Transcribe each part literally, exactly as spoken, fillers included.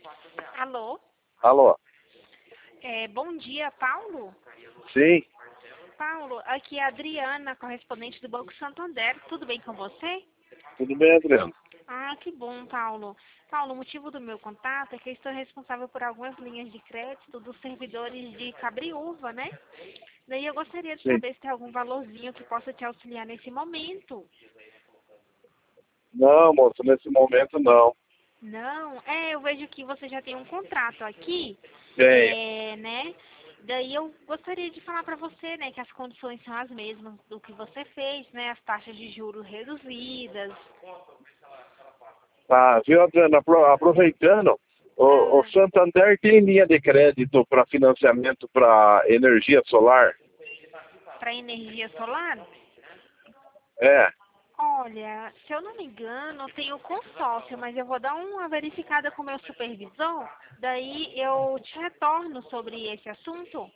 Alô? Alô? É, bom dia, Paulo? Sim, Paulo, aqui é a Adriana, correspondente do Banco Santander. Tudo bem com você? tudo bem, Adriano? Ah, que bom, Paulo. Paulo, o motivo do meu contato é que eu estou responsável por algumas linhas de crédito dos servidores de Cabriúva, né? Daí eu gostaria de Sim. saber se tem algum valorzinho que possa te auxiliar nesse momento. Não, moço, nesse momento não. Não, é, eu vejo que você já tem um contrato aqui, Tenho. é, né? Daí eu gostaria de falar para você, né, que as condições são as mesmas do que você fez, né? As taxas de juros reduzidas. Tá, viu, Adriano? Apro- Aproveitando, o, o Ah, Santander tem linha de crédito para financiamento para energia solar? para energia solar? É. Olha, se eu não me engano, eu tenho consórcio, mas eu vou dar uma verificada com o meu supervisor, daí eu te retorno sobre esse assunto.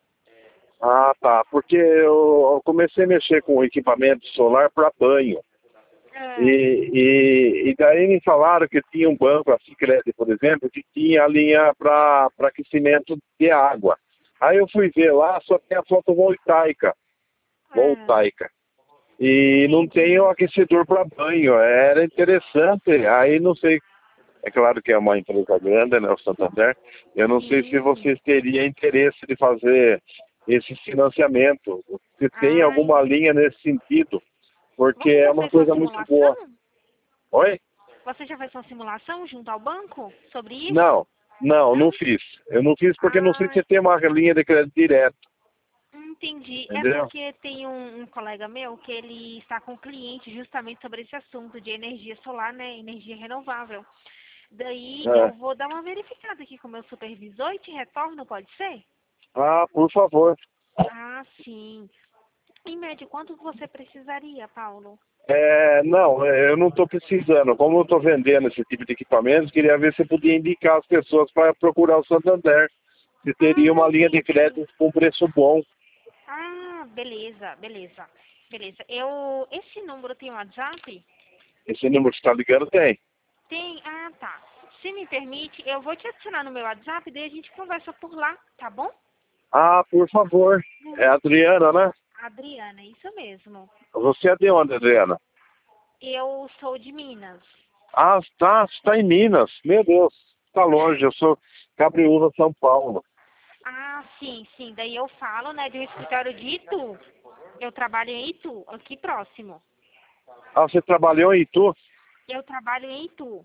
Ah, tá. Porque eu eu comecei a mexer com equipamento solar para banho. E, Ah, e, e daí me falaram que tinha um banco, a Sicredi, por exemplo, que tinha a linha para aquecimento de água. Aí eu fui ver lá, só tem a fotovoltaica, ah, voltaica. E não tem o entendi. aquecedor para banho. Era interessante. Aí não sei, é claro que é uma empresa grande, né, o Santander. Eu não sei se Sim. vocês teriam interesse de fazer esse financiamento. Se tem Ah, alguma linha nesse sentido, porque você é já uma fez uma coisa muito boa. simulação? Oi? Você já fez uma simulação junto ao banco sobre isso? Não, não, não Não? fiz. Eu não fiz porque não sei Ah, se tem uma linha de crédito direto, entendi. É entendeu? porque tem um, um colega meu que ele está com um cliente justamente sobre esse assunto de energia solar, né? Energia renovável. Daí eu É. vou dar uma verificada aqui com o meu supervisor e te retorno, pode ser? Ah, por favor. Ah, sim. Em média, quanto você precisaria, Paulo? É, não, é, eu não estou precisando. Como eu estou vendendo esse tipo de equipamento, queria ver se podia indicar as pessoas para procurar o Santander. Se Ah, teria uma linha de entendi. crédito com preço bom. Ah, beleza, beleza. Beleza. Eu, esse número tem WhatsApp? Esse número que está ligando tem. Tem? Ah, tá. Se me permite, eu vou te adicionar no meu WhatsApp, daí a gente conversa por lá, tá bom? Ah, por favor. É a Adriana, né? Adriana, isso mesmo. Você é de onde, Adriana? Eu sou de Minas. Ah, está, está em Minas. Meu Deus, está longe. Eu sou Cabriúva, São Paulo. Ah, sim, sim. Daí eu falo, né, de um escritório de Itu. Eu trabalho em Itu, aqui próximo. Ah, você trabalhou em Itu? Eu trabalho em Itu,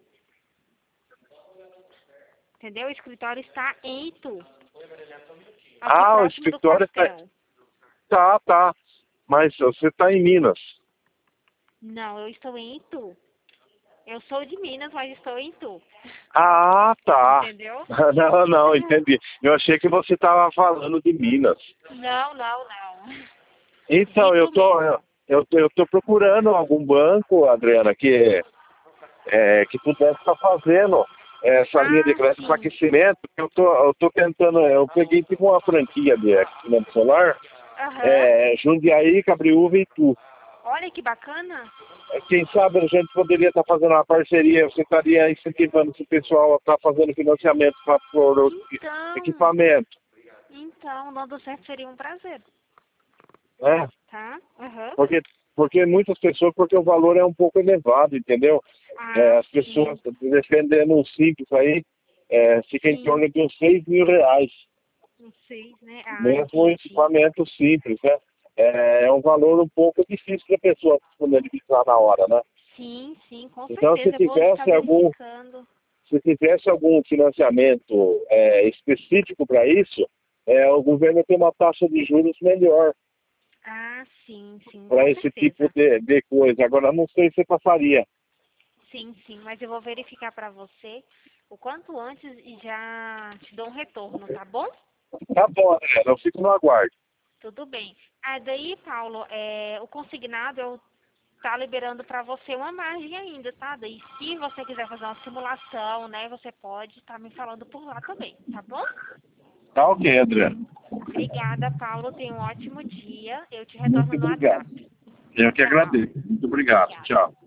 entendeu? O escritório está em Itu, aqui Ah, o próximo do escritório está... quartel. Tá, tá. Mas você está em Minas. Não, eu estou em Itu. Eu sou de Minas, mas estou em Itu. Ah, tá. Entendeu? Não, não, entendi. Eu achei que você estava falando de Minas. Não, não, não. De Então, eu Itu tô, mesmo. eu tô, eu tô procurando algum banco, Adriana, que, é, que pudesse estar fazendo essa linha de Ah, crédito para sim. aquecimento. Eu tô, eu tô tentando, eu peguei tipo uma franquia de aquecimento solar, Aham. é, Jundiaí, Cabriúva e Itu. Olha que bacana. Quem sabe a gente poderia estar fazendo uma parceria, você estaria incentivando esse pessoal a estar fazendo financiamento para por Então, equipamento, então, dando certo seria um prazer, né? tá? Aham. Porque, porque muitas pessoas, porque o valor é um pouco elevado, entendeu? É, Ah, as pessoas sim. defendendo um simples aí, é, fica em Sim. torno de uns seis mil reais, Não sei, né? Ah, mesmo um entendi. equipamento simples, né? É, é um valor um pouco difícil para a pessoa disponibilizar na hora, né? Sim, sim, com Então, se certeza. Eu vou estar tivesse algum verificando. se tivesse algum financiamento é, específico para isso, é, o governo tem uma taxa de juros melhor Ah, sim, sim, com para esse tipo certeza. de, de coisa. Agora, não sei se passaria. Sim, sim, mas eu vou verificar para você o quanto antes e já te dou um retorno, tá bom? Tá bom, André, eu fico no aguardo. Tudo bem. Ah, daí, Paulo, é, o consignado eu tá liberando para você uma margem ainda, tá? Daí, se você quiser fazer uma simulação, né, você pode estar me falando por lá também, tá bom? Tá ok, André. Obrigada, Paulo. Tenha um ótimo dia. Eu te Muito retorno no obrigado. WhatsApp. Eu que Tchau. agradeço. Muito obrigado. Obrigada. Tchau.